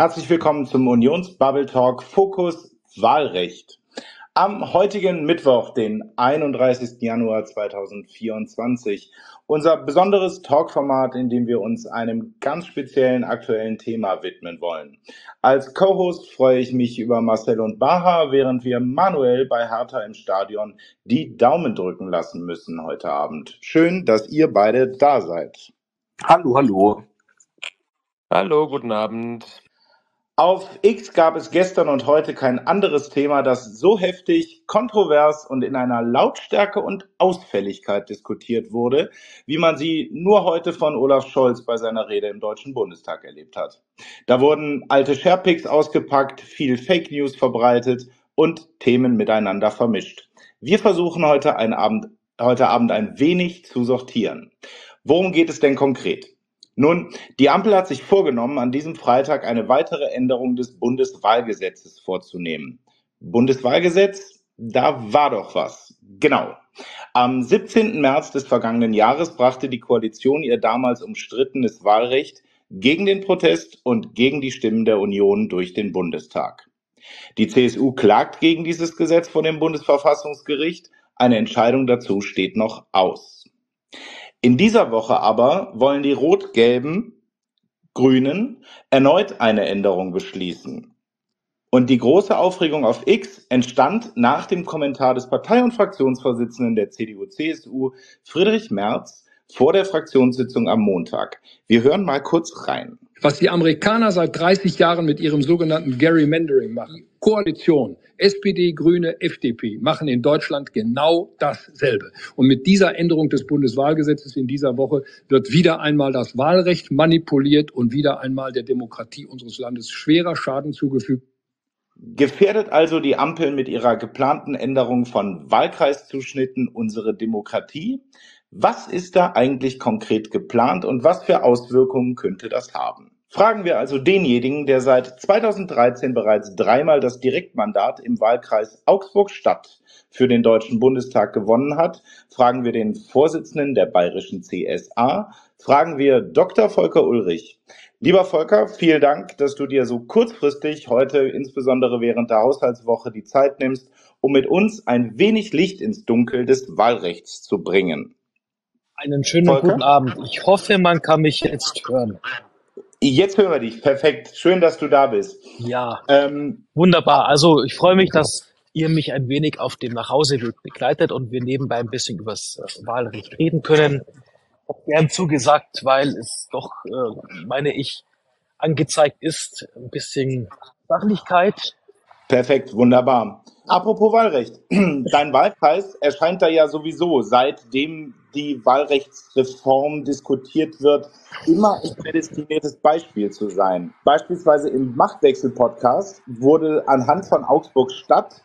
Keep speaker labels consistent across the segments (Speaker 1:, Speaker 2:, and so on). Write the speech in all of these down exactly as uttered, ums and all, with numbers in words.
Speaker 1: Herzlich willkommen zum Unionsbubble Talk Fokus Wahlrecht. Am heutigen Mittwoch, den einunddreißigsten Januar zweitausendvierundzwanzig, unser besonderes Talkformat, in dem wir uns einem ganz speziellen aktuellen Thema widmen wollen. Als Co-Host freue ich mich über Marcel und Baha, während wir Manuel bei Hertha im Stadion die Daumen drücken lassen müssen heute Abend. Schön, dass ihr beide da seid.
Speaker 2: Hallo, hallo.
Speaker 3: Hallo, guten Abend.
Speaker 1: Auf X gab es gestern und heute kein anderes Thema, das so heftig, kontrovers und in einer Lautstärke und Ausfälligkeit diskutiert wurde, wie man sie nur heute von Olaf Scholz bei seiner Rede im Deutschen Bundestag erlebt hat. Da wurden alte Sharepics ausgepackt, viel Fake News verbreitet und Themen miteinander vermischt. Wir versuchen heute, einen Abend, heute Abend ein wenig zu sortieren. Worum geht es denn konkret? Nun, die Ampel hat sich vorgenommen, an diesem Freitag eine weitere Änderung des Bundeswahlgesetzes vorzunehmen. Bundeswahlgesetz? Da war doch was. Genau. Am siebzehnten März des vergangenen Jahres brachte die Koalition ihr damals umstrittenes Wahlrecht gegen den Protest und gegen die Stimmen der Union durch den Bundestag. Die C S U klagt gegen dieses Gesetz vor dem Bundesverfassungsgericht. Eine Entscheidung dazu steht noch aus. In dieser Woche aber wollen die rot-gelben Grünen erneut eine Änderung beschließen. Und die große Aufregung auf X entstand nach dem Kommentar des Partei- und Fraktionsvorsitzenden der C D U C S U, Friedrich Merz, vor der Fraktionssitzung am Montag. Wir hören mal kurz rein.
Speaker 4: Was die Amerikaner seit dreißig Jahren mit ihrem sogenannten Gerrymandering machen, Koalition, S P D, Grüne, F D P, machen in Deutschland genau dasselbe. Und mit dieser Änderung des Bundeswahlgesetzes in dieser Woche wird wieder einmal das Wahlrecht manipuliert und wieder einmal der Demokratie unseres Landes schwerer Schaden zugefügt.
Speaker 1: Gefährdet also die Ampel mit ihrer geplanten Änderung von Wahlkreiszuschnitten unsere Demokratie? Was ist da eigentlich konkret geplant und was für Auswirkungen könnte das haben? Fragen wir also denjenigen, der seit zweitausenddreizehn bereits dreimal das Direktmandat im Wahlkreis Augsburg-Stadt für den Deutschen Bundestag gewonnen hat. Fragen wir den Vorsitzenden der bayerischen C S A. Fragen wir Doktor Volker Ulrich. Lieber Volker, vielen Dank, dass du dir so kurzfristig heute, insbesondere während der Haushaltswoche, die Zeit nimmst, um mit uns ein wenig Licht ins Dunkel des Wahlrechts zu bringen.
Speaker 5: Einen schönen
Speaker 1: Volker?
Speaker 5: guten Abend. Ich hoffe, man kann mich jetzt hören.
Speaker 1: Jetzt hören wir dich. Perfekt. Schön, dass du da bist.
Speaker 5: Ja,
Speaker 1: Ähm,
Speaker 5: wunderbar. Also ich freue mich, dass ihr mich ein wenig auf dem Nachhauseweg begleitet und wir nebenbei ein bisschen über das Wahlrecht reden können. Ich habe gern zugesagt, weil es doch, äh, meine ich, angezeigt ist, ein bisschen Sachlichkeit.
Speaker 1: Perfekt, wunderbar. Apropos Wahlrecht. Dein Wahlkreis erscheint da ja sowieso, seitdem die Wahlrechtsreform diskutiert wird, immer ein prädestiniertes Beispiel zu sein. Beispielsweise im Machtwechsel-Podcast wurde anhand von Augsburg-Stadt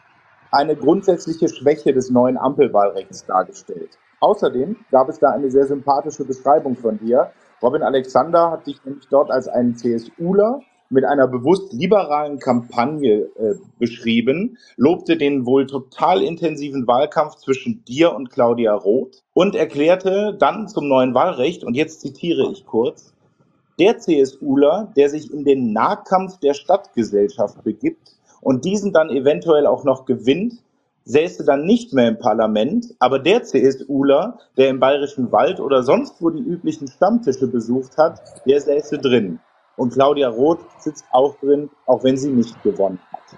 Speaker 1: eine grundsätzliche Schwäche des neuen Ampelwahlrechts dargestellt. Außerdem gab es da eine sehr sympathische Beschreibung von dir. Robin Alexander hat dich nämlich dort als einen CSUler mit einer bewusst liberalen Kampagne äh, beschrieben, lobte den wohl total intensiven Wahlkampf zwischen dir und Claudia Roth und erklärte dann zum neuen Wahlrecht, und jetzt zitiere ich kurz, der CSUler, der sich in den Nahkampf der Stadtgesellschaft begibt und diesen dann eventuell auch noch gewinnt, säße dann nicht mehr im Parlament, aber der CSUler, der im Bayerischen Wald oder sonst wo die üblichen Stammtische besucht hat, der säße drin. Und Claudia Roth sitzt auch drin, auch wenn sie nicht gewonnen hat.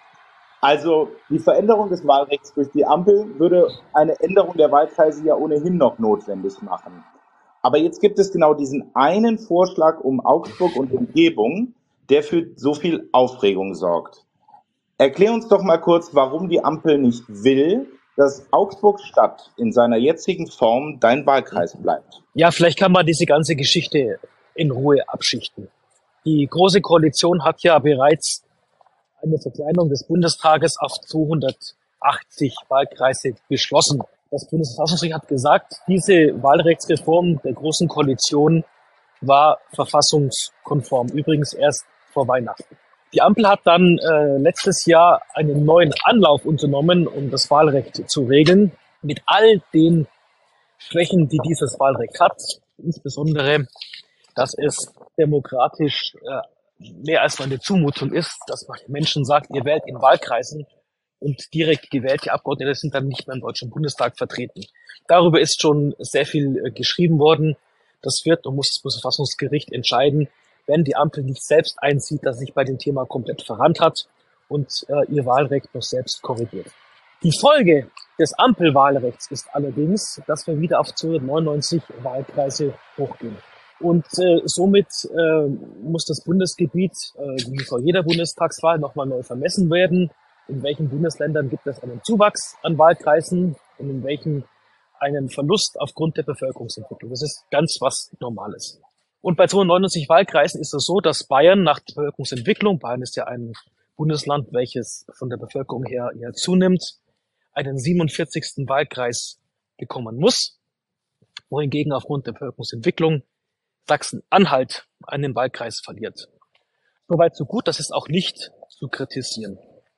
Speaker 1: Also die Veränderung des Wahlrechts durch die Ampel würde eine Änderung der Wahlkreise ja ohnehin noch notwendig machen. Aber jetzt gibt es genau diesen einen Vorschlag um Augsburg und Umgebung, der für so viel Aufregung sorgt. Erklär uns doch mal kurz, warum die Ampel nicht will, dass Augsburg-Stadt in seiner jetzigen Form dein Wahlkreis bleibt.
Speaker 5: Ja, vielleicht kann man diese ganze Geschichte in Ruhe abschichten. Die Große Koalition hat ja bereits eine Verkleinerung des Bundestages auf zweihundertachtzig Wahlkreise beschlossen. Das Bundesverfassungsgericht hat gesagt, diese Wahlrechtsreform der Großen Koalition war verfassungskonform, übrigens erst vor Weihnachten. Die Ampel hat dann äh, letztes Jahr einen neuen Anlauf unternommen, um das Wahlrecht zu regeln, mit all den Schwächen, die dieses Wahlrecht hat, insbesondere, dass es demokratisch äh, mehr als eine Zumutung ist, dass man den Menschen sagt, ihr wählt in Wahlkreisen und direkt gewählte Abgeordnete sind dann nicht mehr im Deutschen Bundestag vertreten. Darüber ist schon sehr viel äh, geschrieben worden. Das wird und muss das Bundesverfassungsgericht entscheiden, wenn die Ampel nicht selbst einsieht, dass sie sich bei dem Thema komplett verrannt hat und äh, ihr Wahlrecht noch selbst korrigiert. Die Folge des Ampelwahlrechts ist allerdings, dass wir wieder auf zweihundertneunundneunzig Wahlkreise hochgehen. Und äh, somit äh, muss das Bundesgebiet, äh, wie vor jeder Bundestagswahl, nochmal neu vermessen werden. In welchen Bundesländern gibt es einen Zuwachs an Wahlkreisen und in welchen einen Verlust aufgrund der Bevölkerungsentwicklung. Das ist ganz was Normales. Und bei zweihundertneunundneunzig Wahlkreisen ist es so, dass Bayern nach der Bevölkerungsentwicklung, Bayern ist ja ein Bundesland, welches von der Bevölkerung her eher zunimmt, einen siebenundvierzigsten Wahlkreis bekommen muss, wohingegen aufgrund der Bevölkerungsentwicklung Sachsen-Anhalt einen Wahlkreis verliert. Soweit so gut, das ist auch nicht zu kritisieren.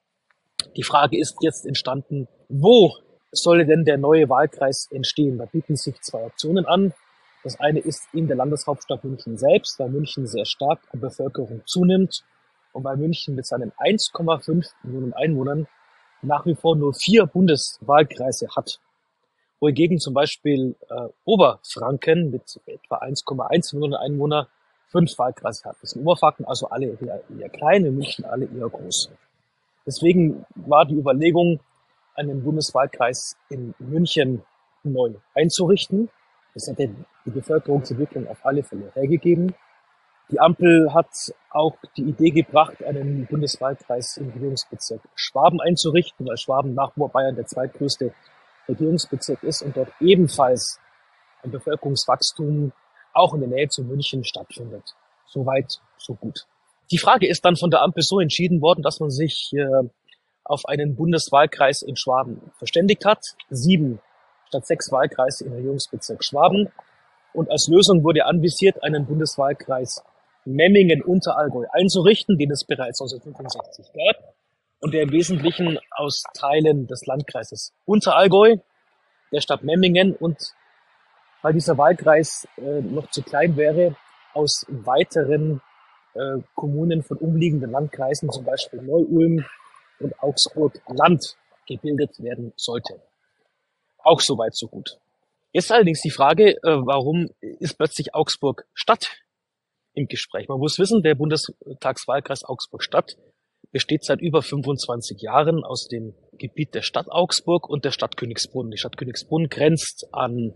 Speaker 5: Die Frage ist jetzt entstanden, wo soll denn der neue Wahlkreis entstehen? Da bieten sich zwei Optionen an. Das eine ist in der Landeshauptstadt München selbst, weil München sehr stark an Bevölkerung zunimmt und weil München mit seinen eins Komma fünf Millionen Einwohnern nach wie vor nur vier Bundeswahlkreise hat. Wohingegen zum Beispiel äh, Oberfranken mit etwa eins Komma eins Millionen Einwohner fünf Wahlkreise hat. Das sind Oberfranken also alle eher, eher klein, in München alle eher groß. Deswegen war die Überlegung, einen Bundeswahlkreis in München neu einzurichten. Das hätte die Bevölkerungsentwicklung auf alle Fälle hergegeben. Die Ampel hat auch die Idee gebracht, einen Bundeswahlkreis im Regierungsbezirk Schwaben einzurichten, weil Schwaben nach Oberbayern der zweitgrößte Regierungsbezirk ist und dort ebenfalls ein Bevölkerungswachstum auch in der Nähe zu München stattfindet. Soweit, so gut. Die Frage ist dann von der Ampel so entschieden worden, dass man sich äh, auf einen Bundeswahlkreis in Schwaben verständigt hat. Sieben statt sechs Wahlkreise im Regierungsbezirk Schwaben. Und als Lösung wurde anvisiert, einen Bundeswahlkreis Memmingen-Unterallgäu einzurichten, den es bereits neunzehnhundertfünfundsechzig gab und der im Wesentlichen aus Teilen des Landkreises Unterallgäu, der Stadt Memmingen und, weil dieser Wahlkreis äh, noch zu klein wäre, aus weiteren äh, Kommunen von umliegenden Landkreisen, zum Beispiel Neu-Ulm und Augsburg-Land, gebildet werden sollte. Auch soweit so gut. Jetzt allerdings die Frage, äh, warum ist plötzlich Augsburg-Stadt im Gespräch? Man muss wissen, der Bundestagswahlkreis Augsburg-Stadt besteht seit über fünfundzwanzig Jahren aus dem Gebiet der Stadt Augsburg und der Stadt Königsbrunn. Die Stadt Königsbrunn grenzt an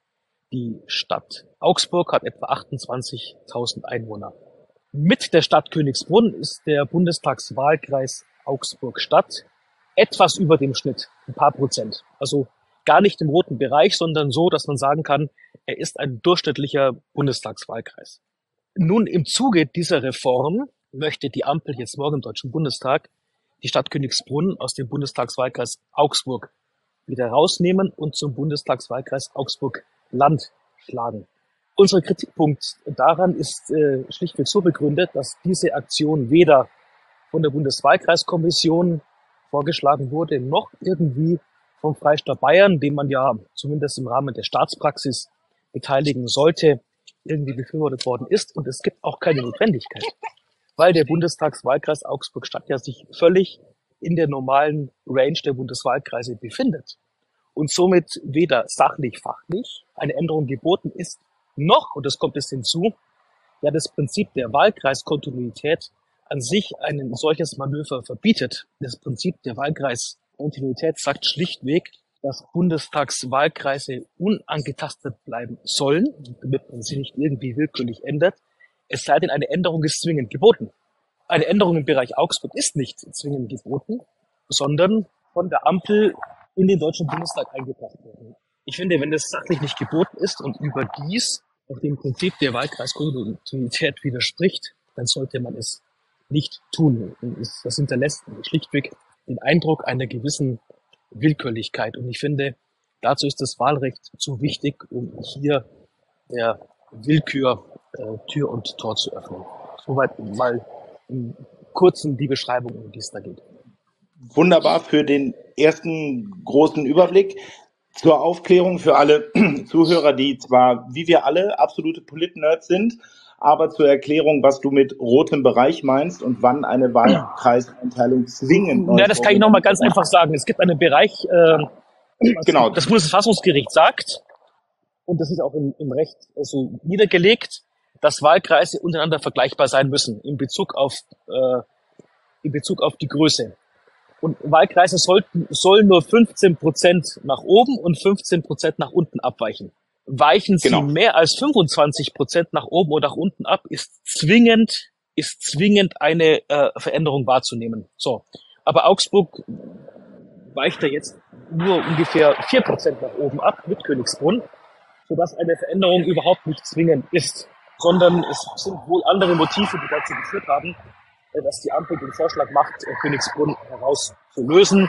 Speaker 5: die Stadt Augsburg, hat etwa achtundzwanzigtausend Einwohner. Mit der Stadt Königsbrunn ist der Bundestagswahlkreis Augsburg-Stadt etwas über dem Schnitt, ein paar Prozent. Also gar nicht im roten Bereich, sondern so, dass man sagen kann, er ist ein durchschnittlicher Bundestagswahlkreis. Nun, im Zuge dieser Reform möchte die Ampel jetzt morgen im Deutschen Bundestag die Stadt Königsbrunn aus dem Bundestagswahlkreis Augsburg wieder rausnehmen und zum Bundestagswahlkreis Augsburg-Land schlagen. Unser Kritikpunkt daran ist äh, schlichtweg so begründet, dass diese Aktion weder von der Bundeswahlkreiskommission vorgeschlagen wurde, noch irgendwie vom Freistaat Bayern, dem man ja zumindest im Rahmen der Staatspraxis beteiligen sollte, irgendwie befürwortet worden ist. Und es gibt auch keine Notwendigkeit, weil der Bundestagswahlkreis Augsburg-Stadt ja sich völlig in der normalen Range der Bundeswahlkreise befindet und somit weder sachlich, fachlich eine Änderung geboten ist, noch, und das kommt jetzt hinzu, ja das Prinzip der Wahlkreiskontinuität an sich ein solches Manöver verbietet. Das Prinzip der Wahlkreiskontinuität sagt schlichtweg, dass Bundestagswahlkreise unangetastet bleiben sollen, damit man sie nicht irgendwie willkürlich ändert, es sei denn, eine Änderung ist zwingend geboten. Eine Änderung im Bereich Augsburg ist nicht zwingend geboten, sondern von der Ampel in den Deutschen Bundestag eingebracht worden. Ich finde, wenn es sachlich nicht geboten ist und überdies auch dem Prinzip der Wahlkreiskontinuität widerspricht, dann sollte man es nicht tun. Das hinterlässt schlichtweg den Eindruck einer gewissen Willkürlichkeit. Und ich finde, dazu ist das Wahlrecht zu wichtig, um hier der Willkür äh, Tür und Tor zu öffnen. Soweit mal im Kurzen die Beschreibung, um die es da geht.
Speaker 1: Wunderbar für den ersten großen Überblick. Zur Aufklärung für alle Zuhörer, die zwar, wie wir alle, absolute Polit-Nerds sind, Aber zur Erklärung, was du mit rotem Bereich meinst und wann eine Wahlkreiseinteilung zwingend neu
Speaker 5: Ja, das kann ich nochmal ganz einfach sagen. Es gibt einen Bereich, äh,
Speaker 1: Genau.
Speaker 5: das Bundesverfassungsgericht sagt, und das ist auch im, im Recht so niedergelegt, dass Wahlkreise untereinander vergleichbar sein müssen in Bezug auf, äh, in Bezug auf die Größe. Und Wahlkreise sollten, sollen nur fünfzehn Prozent nach oben und fünfzehn Prozent nach unten abweichen. Weichen sie
Speaker 1: Genau.
Speaker 5: mehr als fünfundzwanzig Prozent nach oben oder nach unten ab, ist zwingend, ist zwingend eine äh, Veränderung wahrzunehmen. So. Aber Augsburg weicht da jetzt nur ungefähr vier Prozent nach oben ab mit Königsbrunn, sodass eine Veränderung überhaupt nicht zwingend ist, sondern es sind wohl andere Motive, die dazu geführt haben, dass die Ampel den Vorschlag macht, Königsbrunn herauszulösen.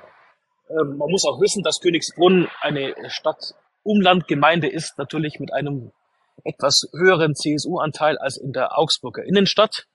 Speaker 5: Ähm, man muss auch wissen, dass Königsbrunn eine Stadt-Umland-Gemeinde ist, natürlich mit einem etwas höheren C S U-Anteil als in der Augsburger Innenstadt,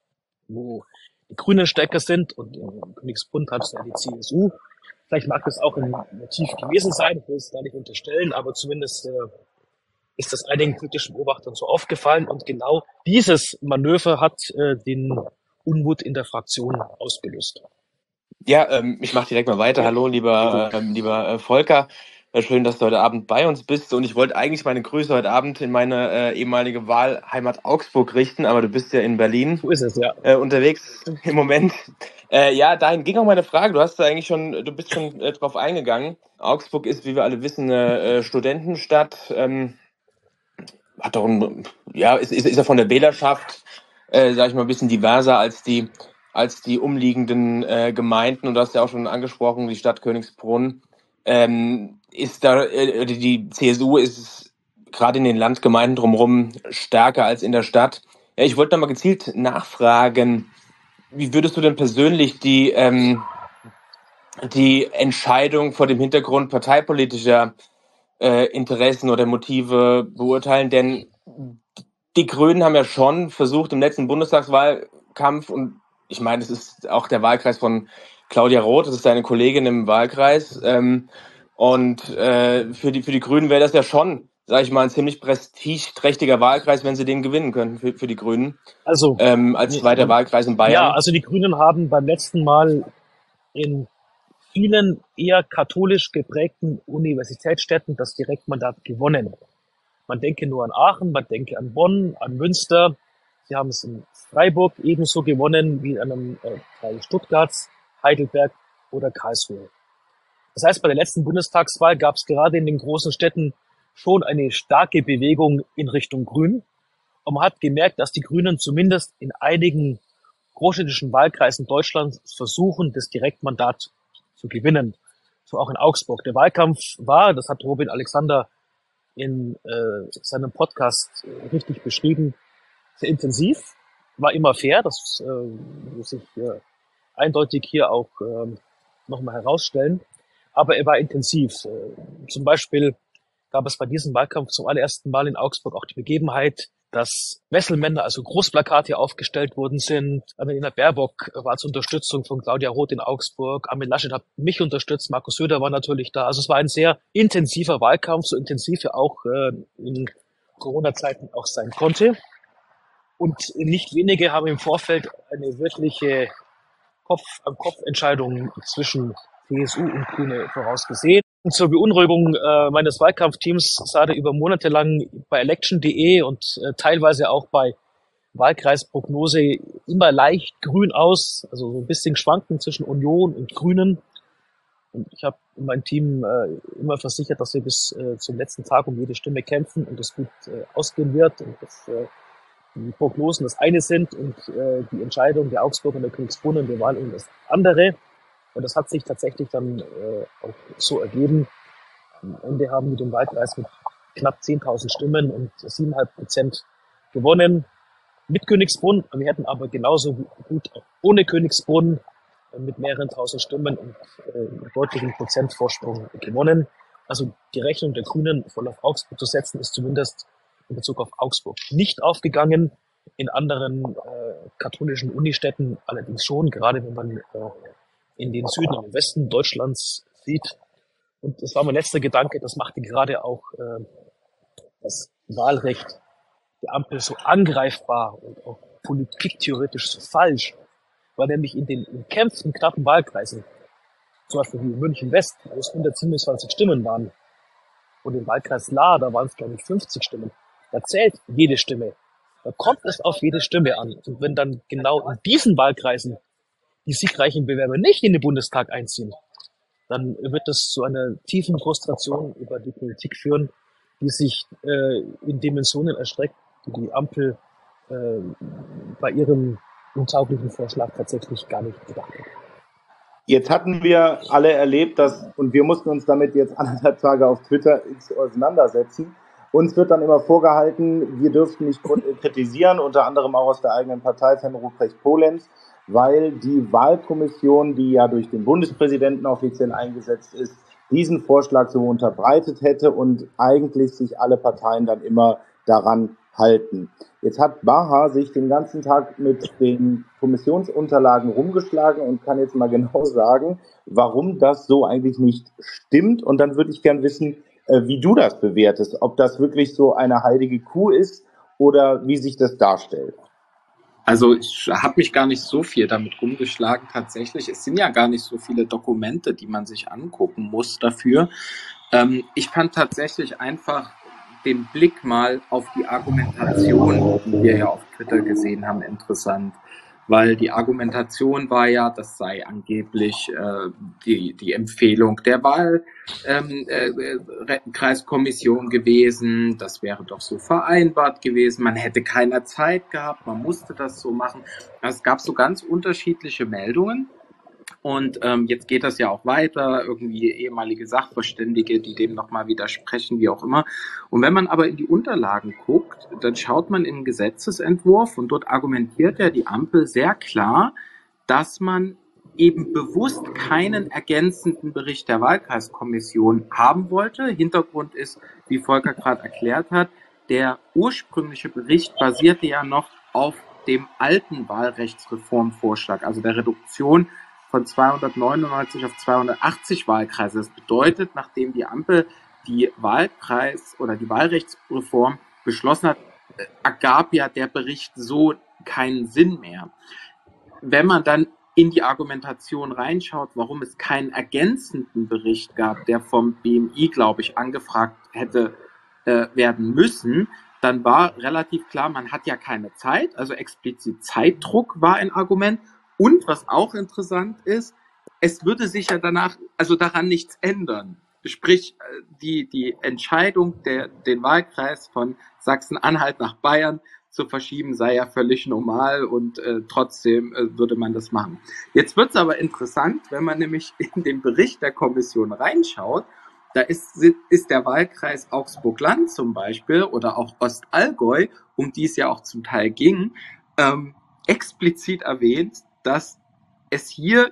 Speaker 5: wo die Grünen stärker sind, und in Königsbrunn hat es ja die C S U. Vielleicht mag das auch ein Motiv gewesen sein, ich will es gar nicht unterstellen, aber zumindest äh, ist das einigen politischen Beobachtern so aufgefallen, und genau dieses Manöver hat äh, den Unmut in der Fraktion ausgelöst.
Speaker 3: Ja, ähm, ich mache direkt mal weiter. Hallo, lieber, ähm, lieber äh, Volker. Äh, schön, dass du heute Abend bei uns bist. Und ich wollte eigentlich meine Grüße heute Abend in meine äh, ehemalige Wahlheimat Augsburg richten, aber du bist ja in Berlin
Speaker 5: So ist es, ja.
Speaker 3: äh, unterwegs im Moment. Äh, ja, dahin ging auch meine Frage. Du hast da eigentlich schon, du bist schon äh, drauf eingegangen. Augsburg ist, wie wir alle wissen, eine äh, Studentenstadt. Ähm, hat doch ein, ja, ist, ist, ist ja von der Wählerschaft, äh, sag ich mal, ein bisschen diverser als die als die umliegenden äh, Gemeinden, und du hast ja auch schon angesprochen, die Stadt Königsbrunn, ähm, ist da, äh, die C S U ist gerade in den Landgemeinden drumherum stärker als in der Stadt. Ja, ich wollte da mal gezielt nachfragen, wie würdest du denn persönlich die, ähm, die Entscheidung vor dem Hintergrund parteipolitischer äh, Interessen oder Motive beurteilen? Denn die Grünen haben ja schon versucht im letzten Bundestagswahlkampf, und ich meine, es ist auch der Wahlkreis von Claudia Roth, das ist deine Kollegin im Wahlkreis, ähm, und äh, für die für die Grünen wäre das ja schon, sage ich mal, ein ziemlich prestigeträchtiger Wahlkreis, wenn sie den gewinnen könnten für, für die Grünen,
Speaker 5: Also,
Speaker 3: ähm, als zweiter Wahlkreis in Bayern.
Speaker 5: Ja, also die Grünen haben beim letzten Mal in vielen eher katholisch geprägten Universitätsstädten das Direktmandat gewonnen. Man denke nur an Aachen, man denke an Bonn, an Münster. Sie haben es in Freiburg ebenso gewonnen wie in einem äh, Teil Stuttgarts, Heidelberg oder Karlsruhe. Das heißt, bei der letzten Bundestagswahl gab es gerade in den großen Städten schon eine starke Bewegung in Richtung Grün. Und man hat gemerkt, dass die Grünen zumindest in einigen großstädtischen Wahlkreisen Deutschlands versuchen, das Direktmandat zu gewinnen. So auch in Augsburg. Der Wahlkampf war, das hat Robin Alexander in äh, seinem Podcast äh, richtig beschrieben, sehr intensiv, war immer fair, das äh, muss ich äh, eindeutig hier auch äh, nochmal herausstellen, aber er war intensiv. Äh, zum Beispiel gab es bei diesem Wahlkampf zum allerersten Mal in Augsburg auch die Begebenheit, dass Wesselmänner, also Großplakate aufgestellt worden sind. Annalena Baerbock war zur Unterstützung von Claudia Roth in Augsburg. Armin Laschet hat mich unterstützt. Markus Söder war natürlich da. Also es war ein sehr intensiver Wahlkampf, so intensiv er auch äh, in Corona-Zeiten auch sein konnte. Und nicht wenige haben im Vorfeld eine wirkliche Kopf-an-Kopf-Entscheidung zwischen C S U und Grüne vorausgesehen. Und zur Beunruhigung äh, meines Wahlkampfteams sah der über Monate lang bei election punkt de und äh, teilweise auch bei Wahlkreisprognose immer leicht grün aus, also so ein bisschen schwanken zwischen Union und Grünen. Und ich habe mein Team äh, immer versichert, dass wir bis äh, zum letzten Tag um jede Stimme kämpfen und das gut äh, ausgehen wird, und dass äh, die Prognosen das eine sind und äh, die Entscheidung der Augsburg und der Königsbrunn und der Wahl das andere. Und das hat sich tatsächlich dann äh, auch so ergeben. Am Ende haben wir den Wahlkreis mit knapp zehntausend Stimmen und sieben Komma fünf Prozent gewonnen mit Königsbrunn. Wir hätten aber genauso gut auch ohne Königsbrunn äh, mit mehreren tausend Stimmen und äh, deutlichen Prozentvorsprung gewonnen. Also die Rechnung der Grünen voll auf Augsburg zu setzen, ist zumindest in Bezug auf Augsburg nicht aufgegangen. In anderen äh, katholischen Unistädten allerdings schon, gerade wenn man äh, in den Süden und im Westen Deutschlands sieht. Und das war mein letzter Gedanke, das machte gerade auch äh, das Wahlrecht die Ampel so angreifbar und auch politiktheoretisch so falsch, weil nämlich in den umkämpften knappen Wahlkreisen, zum Beispiel wie München West, wo es hundertsiebenundzwanzig Stimmen waren, und im Wahlkreis Lahr, da waren es glaube ich fünfzig Stimmen, da zählt jede Stimme. Da kommt es auf jede Stimme an. Und wenn dann genau in diesen Wahlkreisen die siegreichen Bewerber nicht in den Bundestag einziehen, dann wird das zu einer tiefen Frustration über die Politik führen, die sich äh, in Dimensionen erstreckt, die die Ampel äh, bei ihrem untauglichen Vorschlag tatsächlich gar nicht gedacht hat.
Speaker 1: Jetzt hatten wir alle erlebt, dass, und wir mussten uns damit jetzt anderthalb Tage auf Twitter auseinandersetzen. Uns wird dann immer vorgehalten, wir dürften nicht kritisieren, unter anderem auch aus der eigenen Partei von Ruprecht Polenz, weil die Wahlkommission, die ja durch den Bundespräsidenten offiziell eingesetzt ist, diesen Vorschlag so unterbreitet hätte und eigentlich sich alle Parteien dann immer daran halten. Jetzt hat Baha sich den ganzen Tag mit den Kommissionsunterlagen rumgeschlagen und kann jetzt mal genau sagen, warum das so eigentlich nicht stimmt. Und dann würde ich gern wissen, wie du das bewertest, ob das wirklich so eine heilige Kuh ist oder wie sich das darstellt.
Speaker 2: Also ich habe mich gar nicht so viel damit rumgeschlagen tatsächlich. Es sind ja gar nicht so viele Dokumente, die man sich angucken muss dafür. Ähm, ich fand tatsächlich einfach den Blick mal auf die Argumentation, die wir ja auf Twitter gesehen haben, interessant. Weil die Argumentation war ja, das sei angeblich äh, die, die Empfehlung der Wahlkreiskommission äh, gewesen. Das wäre doch so vereinbart gewesen. Man hätte keine Zeit gehabt, man musste das so machen. Also es gab so ganz unterschiedliche Meldungen. Und ähm, jetzt geht das ja auch weiter, irgendwie ehemalige Sachverständige, die dem nochmal widersprechen, wie auch immer. Und wenn man aber in die Unterlagen guckt, dann schaut man in den Gesetzesentwurf und dort argumentiert ja die Ampel sehr klar, dass man eben bewusst keinen ergänzenden Bericht der Wahlkreiskommission haben wollte. Hintergrund ist, wie Volker gerade erklärt hat, der ursprüngliche Bericht basierte ja noch auf dem alten Wahlrechtsreformvorschlag, also der Reduktion von zweihundertneunundneunzig auf zweihundertachtzig Wahlkreise. Das bedeutet, nachdem die Ampel die Wahlkreis- oder die Wahlrechtsreform beschlossen hat, ergab ja der Bericht so keinen Sinn mehr. Wenn man dann in die Argumentation reinschaut, warum es keinen ergänzenden Bericht gab, der vom B M I, glaube ich, angefragt hätte äh, werden müssen, dann war relativ klar, man hat ja keine Zeit, also explizit Zeitdruck war ein Argument. Und was auch interessant ist, es würde sich ja danach, also daran nichts ändern. Sprich, die, die Entscheidung, der, den Wahlkreis von Sachsen-Anhalt nach Bayern zu verschieben, sei ja völlig normal und äh, trotzdem äh, würde man das machen. Jetzt wird es aber interessant, wenn man nämlich in den Bericht der Kommission reinschaut, da ist, ist der Wahlkreis Augsburg-Land zum Beispiel oder auch Ostallgäu, um die es ja auch zum Teil ging, ähm, explizit erwähnt, dass es hier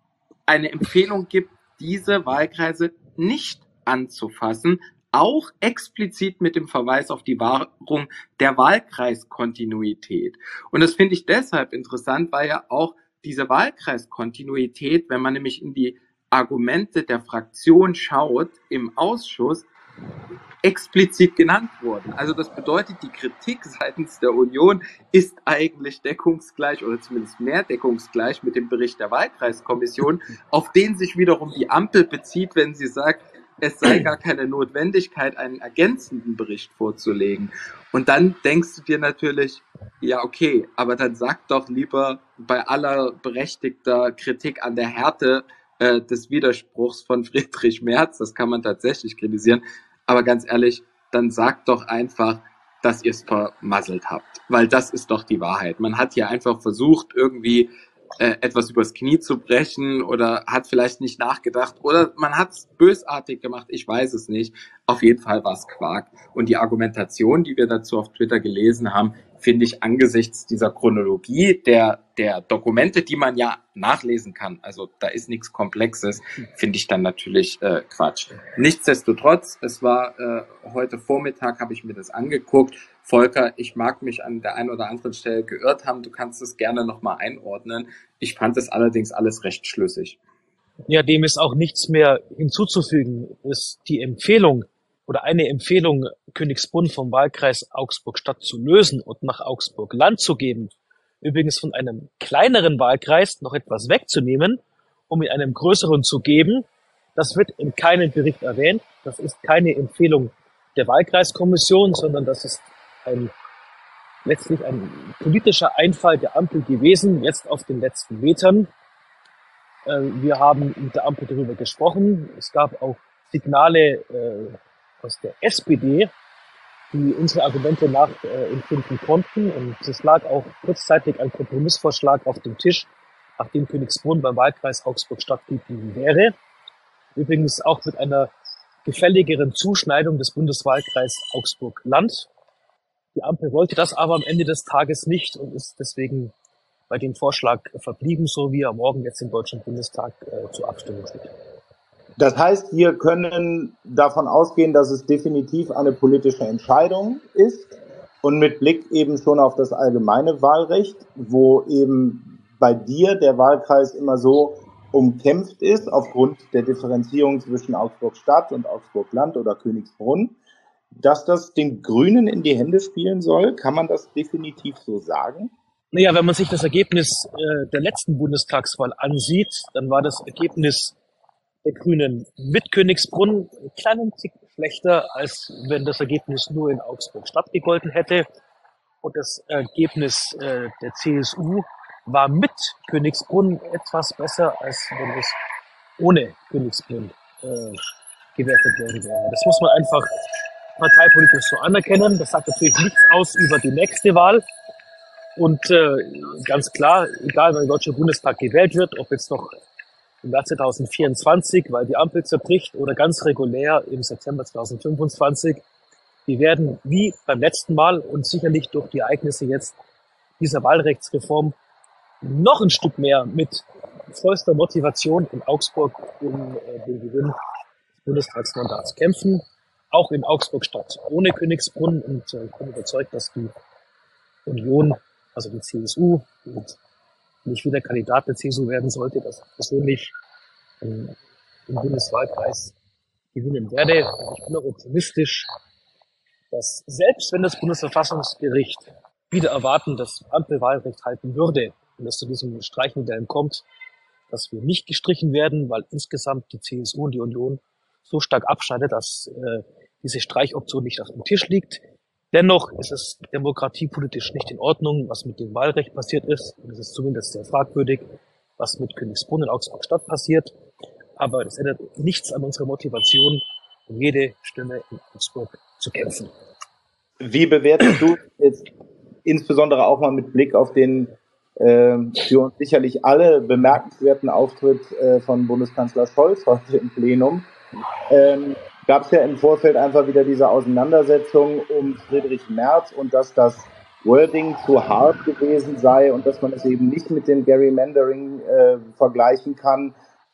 Speaker 2: eine Empfehlung gibt, diese Wahlkreise nicht anzufassen, auch explizit mit dem Verweis auf die Wahrung der Wahlkreiskontinuität. Und das finde ich deshalb interessant, weil ja auch diese Wahlkreiskontinuität, wenn man nämlich in die Argumente der Fraktion schaut, im Ausschuss, explizit genannt wurden. Also das bedeutet, die Kritik seitens der Union ist eigentlich deckungsgleich oder zumindest mehr deckungsgleich mit dem Bericht der Wahlkreiskommission, auf den sich wiederum die Ampel bezieht, wenn sie sagt, es sei gar keine Notwendigkeit, einen ergänzenden Bericht vorzulegen. Und dann denkst du dir natürlich, ja okay, aber dann sag doch lieber bei aller berechtigter Kritik an der Härte äh, des Widerspruchs von Friedrich Merz, das kann man tatsächlich kritisieren, aber ganz ehrlich, dann sagt doch einfach, dass ihr es vermasselt habt. Weil das ist doch die Wahrheit. Man hat hier einfach versucht, irgendwie äh, etwas übers Knie zu brechen oder hat vielleicht nicht nachgedacht oder man hat es bösartig gemacht, ich weiß es nicht. Auf jeden Fall war es Quark. Und die Argumentation, die wir dazu auf Twitter gelesen haben, finde ich angesichts dieser Chronologie der, der Dokumente, die man ja nachlesen kann, also da ist nichts Komplexes, finde ich dann natürlich äh, Quatsch. Nichtsdestotrotz, es war äh, heute Vormittag, habe ich mir das angeguckt. Volker, ich mag mich an der einen oder anderen Stelle geirrt haben, du kannst es gerne nochmal einordnen. Ich fand es allerdings alles recht schlüssig.
Speaker 5: Ja, dem ist auch nichts mehr hinzuzufügen. Ist die Empfehlung oder eine Empfehlung, Königsbrunn vom Wahlkreis Augsburg-Stadt zu lösen und nach Augsburg-Land zu geben, übrigens von einem kleineren Wahlkreis noch etwas wegzunehmen, um in einem größeren zu geben, das wird in keinem Bericht erwähnt. Das ist keine Empfehlung der Wahlkreiskommission, sondern das ist ein, letztlich ein politischer Einfall der Ampel gewesen, jetzt auf den letzten Metern. Äh, wir haben mit der Ampel darüber gesprochen. Es gab auch Signale äh, aus der S P D, die unsere Argumente nachempfinden äh, konnten. Und es lag auch kurzzeitig ein Kompromissvorschlag auf dem Tisch, nachdem Königsbrunn beim Wahlkreis Augsburg-Stadt geblieben wäre. Übrigens auch mit einer gefälligeren Zuschneidung des Bundeswahlkreis Augsburg-Land. Die Ampel wollte das aber am Ende des Tages nicht und ist deswegen bei dem Vorschlag verblieben, so wie er morgen jetzt im Deutschen Bundestag äh, zur Abstimmung steht.
Speaker 1: Das heißt, wir können davon ausgehen, dass es definitiv eine politische Entscheidung ist und mit Blick eben schon auf das allgemeine Wahlrecht, wo eben bei dir der Wahlkreis immer so umkämpft ist aufgrund der Differenzierung zwischen Augsburg-Stadt und Augsburg-Land oder Königsbrunn, dass das den Grünen in die Hände spielen soll. Kann man das definitiv so sagen?
Speaker 5: Naja, wenn man sich das Ergebnis äh, der letzten Bundestagswahl ansieht, dann war das Ergebnis der Grünen mit Königsbrunn einen kleinen Tick schlechter, als wenn das Ergebnis nur in Augsburg-Stadt gegolten hätte. Und das Ergebnis äh, der C S U war mit Königsbrunn etwas besser, als wenn es ohne Königsbrunn äh, gewertet worden wäre. Das muss man einfach parteipolitisch so anerkennen. Das sagt natürlich nichts aus über die nächste Wahl. Und äh, ganz klar, egal wann der Deutsche Bundestag gewählt wird, ob jetzt noch im Jahr zwanzig vierundzwanzig, weil die Ampel zerbricht, oder ganz regulär im September zwanzig fünfundzwanzig, wir werden wie beim letzten Mal und sicherlich durch die Ereignisse jetzt dieser Wahlrechtsreform noch ein Stück mehr mit vollster Motivation in Augsburg um äh, den Gewinn des Bundestagsmandats kämpfen, auch in Augsburg-Stadt ohne Königsbrunn. Und äh, ich bin überzeugt, dass die Union, also die C S U, und nicht wieder Kandidat der C S U werden sollte, dass ich persönlich ähm, im Bundeswahlkreis gewinnen werde. Und ich bin auch optimistisch, dass selbst wenn das Bundesverfassungsgericht wieder erwarten, das Ampelwahlrecht halten würde, und es zu diesem Streichenmodell kommt, dass wir nicht gestrichen werden, weil insgesamt die C S U und die Union so stark abschneidet, dass äh, diese Streichoption nicht auf dem Tisch liegt. Dennoch ist es demokratiepolitisch nicht in Ordnung, was mit dem Wahlrecht passiert ist. Und es ist zumindest sehr fragwürdig, was mit Königsbrunn und Augsburg-Stadt passiert. Aber das ändert nichts an unserer Motivation, um jede Stimme in Augsburg zu kämpfen.
Speaker 1: Wie bewertest du jetzt insbesondere auch mal mit Blick auf den äh, für uns sicherlich alle bemerkenswerten Auftritt äh, von Bundeskanzler Scholz heute im Plenum? Ähm, gab es ja im Vorfeld einfach wieder diese Auseinandersetzung um Friedrich Merz und dass das Wording zu hart gewesen sei und dass man es eben nicht mit dem Gerrymandering äh, vergleichen kann.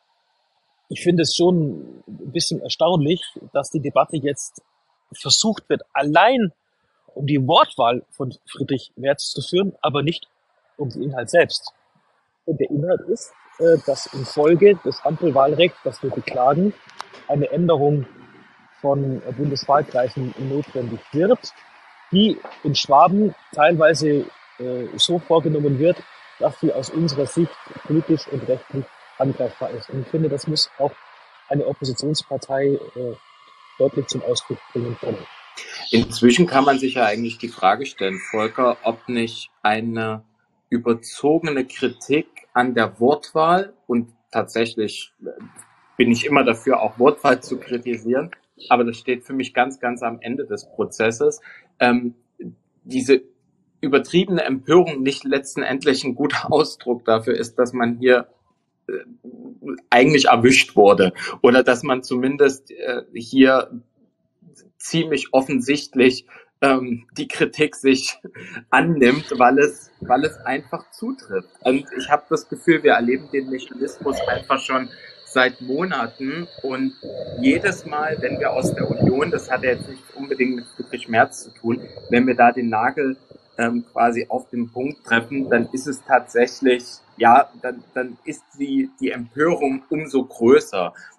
Speaker 5: Ich finde es schon ein bisschen erstaunlich, dass die Debatte jetzt versucht wird, allein um die Wortwahl von Friedrich Merz zu führen, aber nicht um den Inhalt selbst. Und der Inhalt ist, äh, dass infolge des Ampelwahlrechts, das wir beklagen, eine Änderung von Bundeswahlkreisen notwendig wird, die in Schwaben teilweise äh, so vorgenommen wird, dass sie aus unserer Sicht politisch und rechtlich angreifbar ist. Und ich finde, das muss auch eine Oppositionspartei äh, deutlich zum Ausdruck bringen können.
Speaker 2: Inzwischen kann man sich ja eigentlich die Frage stellen, Volker, ob nicht eine überzogene Kritik an der Wortwahl, und tatsächlich bin ich immer dafür, auch Wortwahl zu kritisieren, aber das steht für mich ganz, ganz am Ende des Prozesses, ähm, diese übertriebene Empörung nicht letztendlich ein guter Ausdruck dafür ist, dass man hier äh, eigentlich erwischt wurde oder dass man zumindest äh, hier ziemlich offensichtlich ähm, die Kritik sich annimmt, weil es, weil es einfach zutrifft. Und ich habe das Gefühl, wir erleben den Mechanismus einfach schon seit Monaten und jedes Mal, wenn wir aus der Union, das hat ja jetzt nicht unbedingt mit Friedrich Merz zu tun, wenn wir da den Nagel ähm, quasi auf den Punkt treffen, dann ist es tatsächlich, ja, dann, dann ist die, die Empörung umso größer.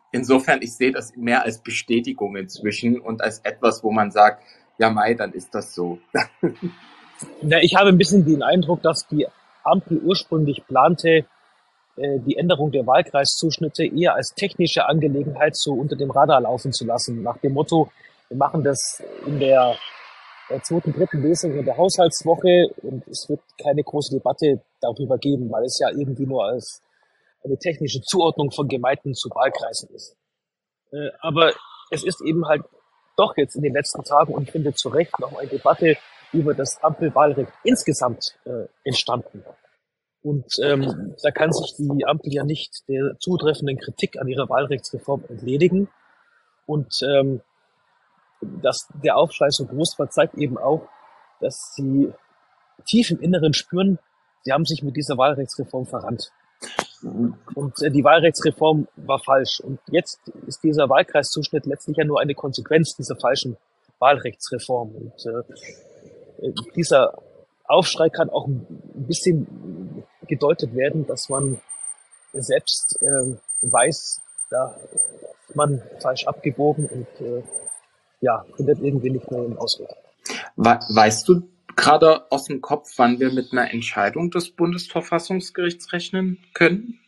Speaker 2: insofern, ich sehe das mehr als Bestätigung inzwischen und als etwas, wo man sagt, ja Mai, dann ist das so.
Speaker 5: Na, ich habe ein bisschen den Eindruck, dass die Ampel ursprünglich plante, äh, die Änderung der Wahlkreiszuschnitte eher als technische Angelegenheit so unter dem Radar laufen zu lassen. Nach dem Motto, wir machen das in der, der zweiten, dritten Lesung in der Haushaltswoche und es wird keine große Debatte darüber geben, weil es ja irgendwie nur als eine technische Zuordnung von Gemeinden zu Wahlkreisen ist. Äh, aber es ist eben halt doch jetzt in den letzten Tagen, und ich finde zu Recht, noch eine Debatte über das Ampelwahlrecht insgesamt äh, entstanden. Und ähm, da kann sich die Ampel ja nicht der zutreffenden Kritik an ihrer Wahlrechtsreform entledigen. Und ähm, dass der Aufschrei so groß war, zeigt eben auch, dass sie tief im Inneren spüren, sie haben sich mit dieser Wahlrechtsreform verrannt. Und äh, die Wahlrechtsreform war falsch. Und jetzt ist dieser Wahlkreiszuschnitt letztlich ja nur eine Konsequenz dieser falschen Wahlrechtsreform. Und äh, dieser Aufschrei kann auch ein bisschen gedeutet werden, dass man selbst äh, weiß, da ist man falsch abgebogen und äh, ja, findet irgendwie nicht mehr einen Ausweg.
Speaker 2: Weißt du gerade aus dem Kopf, wann wir mit einer Entscheidung des Bundesverfassungsgerichts rechnen können?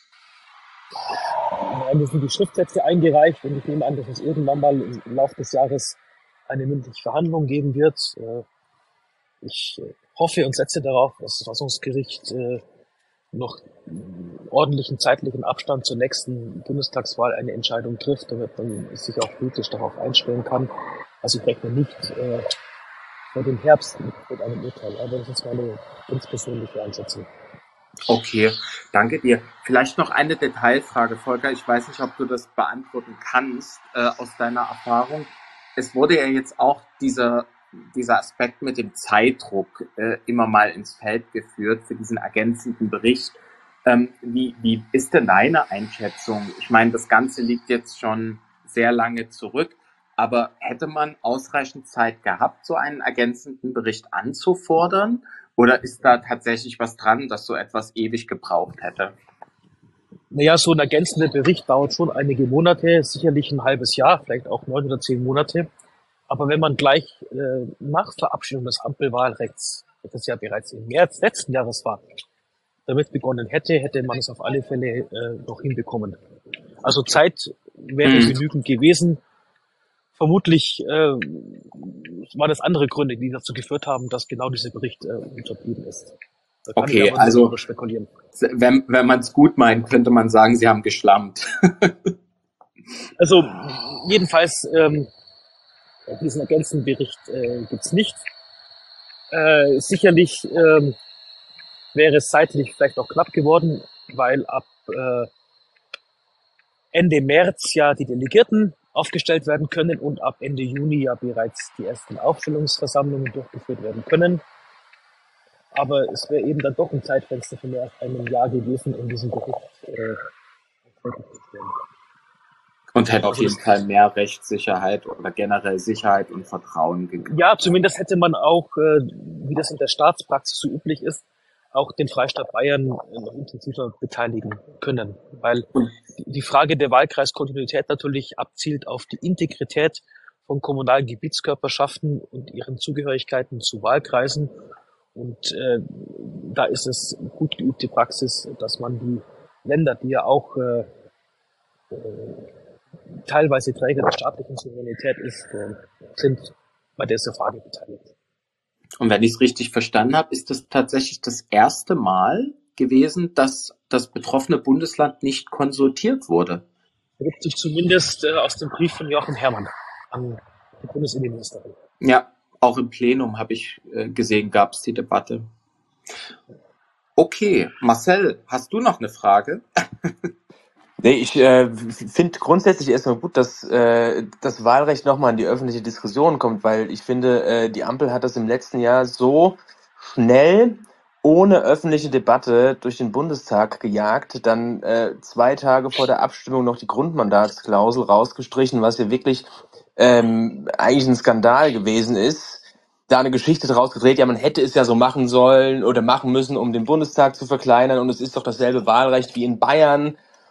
Speaker 5: Nein, wir sind die Schriftsätze eingereicht und ich nehme an, dass es irgendwann mal im Laufe des Jahres eine mündliche Verhandlung geben wird. Ich hoffe und setze darauf, dass das Verfassungsgericht noch ordentlichen zeitlichen Abstand zur nächsten Bundestagswahl eine Entscheidung trifft, damit man sich auch politisch darauf einstellen kann. Also ich rechne nicht äh, vor dem Herbst mit einem Urteil, aber das ist meine ganz persönliche Einschätzung.
Speaker 2: Okay, danke dir. Vielleicht noch eine Detailfrage, Volker. Ich weiß nicht, ob du das beantworten kannst äh, aus deiner Erfahrung. Es wurde ja jetzt auch dieser dieser Aspekt mit dem Zeitdruck äh, immer mal ins Feld geführt für diesen ergänzenden Bericht. Ähm, wie, wie ist denn deine Einschätzung? Ich meine, das Ganze liegt jetzt schon sehr lange zurück, aber hätte man ausreichend Zeit gehabt, so einen ergänzenden Bericht anzufordern? Oder ist da tatsächlich was dran, dass so etwas ewig gebraucht hätte?
Speaker 5: Naja, so ein ergänzender Bericht dauert schon einige Monate, sicherlich ein halbes Jahr, vielleicht auch neun oder zehn Monate. Aber wenn man gleich äh, nach Verabschiedung des Ampelwahlrechts, das ja bereits im März letzten Jahres war, damit begonnen hätte, hätte man es auf alle Fälle äh, noch hinbekommen. Also Zeit wäre mhm. genügend gewesen. Vermutlich äh, waren es andere Gründe, die dazu geführt haben, dass genau dieser Bericht äh, unterblieben ist. Da kann
Speaker 2: okay,
Speaker 5: ich aber
Speaker 2: also
Speaker 5: nur spekulieren.
Speaker 2: wenn, wenn man es gut meint, könnte man sagen, sie haben geschlammt.
Speaker 5: Also jedenfalls ähm, diesen ergänzenden Bericht äh, gibt's nicht. Äh, sicherlich ähm, wäre es zeitlich vielleicht auch knapp geworden, weil ab äh, Ende März ja die Delegierten aufgestellt werden können und ab Ende Juni ja bereits die ersten Aufstellungsversammlungen durchgeführt werden können. Aber es wäre eben dann doch ein Zeitfenster von mehr als einem Jahr gewesen, um diesen Bericht äh, fertigzustellen.
Speaker 2: Und hätte auf jeden Fall mehr Rechtssicherheit oder generell Sicherheit und Vertrauen gegeben.
Speaker 5: Ja, zumindest hätte man auch, äh, wie das in der Staatspraxis so üblich ist, auch den Freistaat Bayern noch intensiver beteiligen können. Weil die Frage der Wahlkreiskontinuität natürlich abzielt auf die Integrität von kommunalen Gebietskörperschaften und ihren Zugehörigkeiten zu Wahlkreisen. Und äh, da ist es gut geübte Praxis, dass man die Länder, die ja auch äh, äh, teilweise Träger der staatlichen Souveränität ist, äh, sind bei dieser Frage beteiligt.
Speaker 2: Und wenn ich es richtig verstanden habe, ist das tatsächlich das erste Mal gewesen, dass das betroffene Bundesland nicht konsultiert wurde.
Speaker 5: Ergibt sich zumindest äh, aus dem Brief von Joachim Herrmann an die Bundesinnenministerin.
Speaker 2: Ja, auch im Plenum habe ich äh, gesehen, gab es die Debatte. Okay, Marcel, hast du noch eine Frage?
Speaker 3: Nee, ich äh, finde grundsätzlich erstmal gut, dass äh, das Wahlrecht nochmal in die öffentliche Diskussion kommt, weil ich finde, äh, die Ampel hat das im letzten Jahr so schnell, ohne öffentliche Debatte durch den Bundestag gejagt, dann äh, zwei Tage vor der Abstimmung noch die Grundmandatsklausel rausgestrichen, was ja wirklich ähm, eigentlich ein Skandal gewesen ist. Da eine Geschichte draus gedreht, ja, man hätte es ja so machen sollen oder machen müssen, um den Bundestag zu verkleinern und es ist doch dasselbe Wahlrecht wie in Bayern.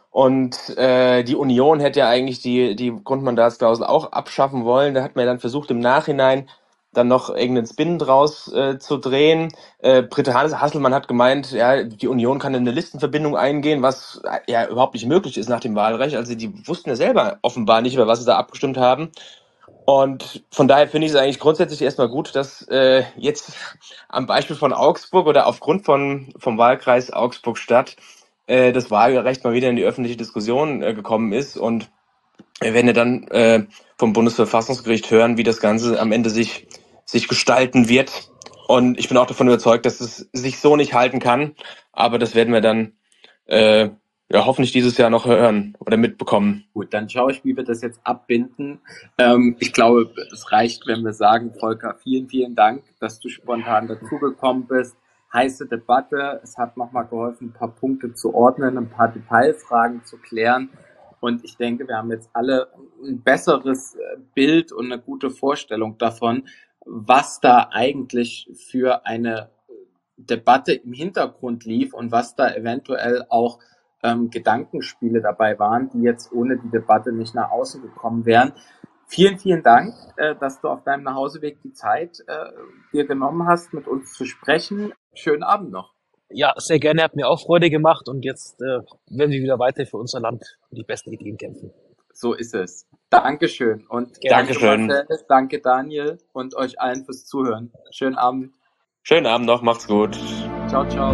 Speaker 3: Und äh, die Union hätte ja eigentlich die, die Grundmandatsklausel auch abschaffen wollen. Da hat man ja dann versucht, im Nachhinein dann noch irgendeinen Spin draus äh, zu drehen. Äh, Britta Hasselmann hat gemeint, ja, die Union kann in eine Listenverbindung eingehen, was äh, ja überhaupt nicht möglich ist nach dem Wahlrecht. Also die wussten ja selber offenbar nicht, über was sie da abgestimmt haben. Und von daher finde ich es eigentlich grundsätzlich erstmal gut, dass äh, jetzt am Beispiel von Augsburg oder aufgrund von vom Wahlkreis Augsburg-Stadt äh, das Wahlrecht mal wieder in die öffentliche Diskussion äh, gekommen ist. Und wir werden ja dann äh, vom Bundesverfassungsgericht hören, wie das Ganze am Ende sich sich gestalten wird. Und ich bin auch davon überzeugt, dass es sich so nicht halten kann. Aber das werden wir dann äh, ja hoffentlich dieses Jahr noch hören oder mitbekommen.
Speaker 2: Gut, dann schaue ich, wie wir das jetzt abbinden. Ähm, ich glaube, es reicht, wenn wir sagen, Volker, vielen, vielen Dank, dass du spontan dazugekommen bist. Heiße Debatte. Es hat nochmal geholfen, ein paar Punkte zu ordnen, ein paar Detailfragen zu klären. Und ich denke, wir haben jetzt alle ein besseres Bild und eine gute Vorstellung davon, was da eigentlich für eine Debatte im Hintergrund lief und was da eventuell auch ähm, Gedankenspiele dabei waren, die jetzt ohne die Debatte nicht nach außen gekommen wären. Vielen, vielen Dank, äh, dass du auf deinem Nachhauseweg die Zeit äh, dir genommen hast, mit uns zu sprechen. Schönen Abend noch.
Speaker 5: Ja, sehr gerne, hat mir auch Freude gemacht und jetzt äh, werden wir wieder weiter für unser Land und die besten Ideen kämpfen.
Speaker 2: So ist es. Dankeschön und
Speaker 3: Dankeschön.
Speaker 2: Danke, Marcel, danke Daniel und euch allen fürs Zuhören. Schönen Abend.
Speaker 3: Schönen Abend noch, macht's gut.
Speaker 2: Ciao, ciao.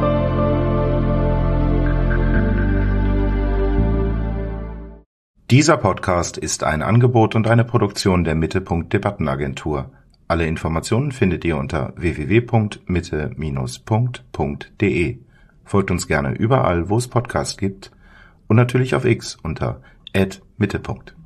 Speaker 6: Dieser Podcast ist ein Angebot und eine Produktion der Mittelpunkt Debattenagentur. Alle Informationen findet ihr unter w w w punkt mitte punkt punkt d e. Folgt uns gerne überall, wo es Podcasts gibt und natürlich auf X unter at mittelpunkt.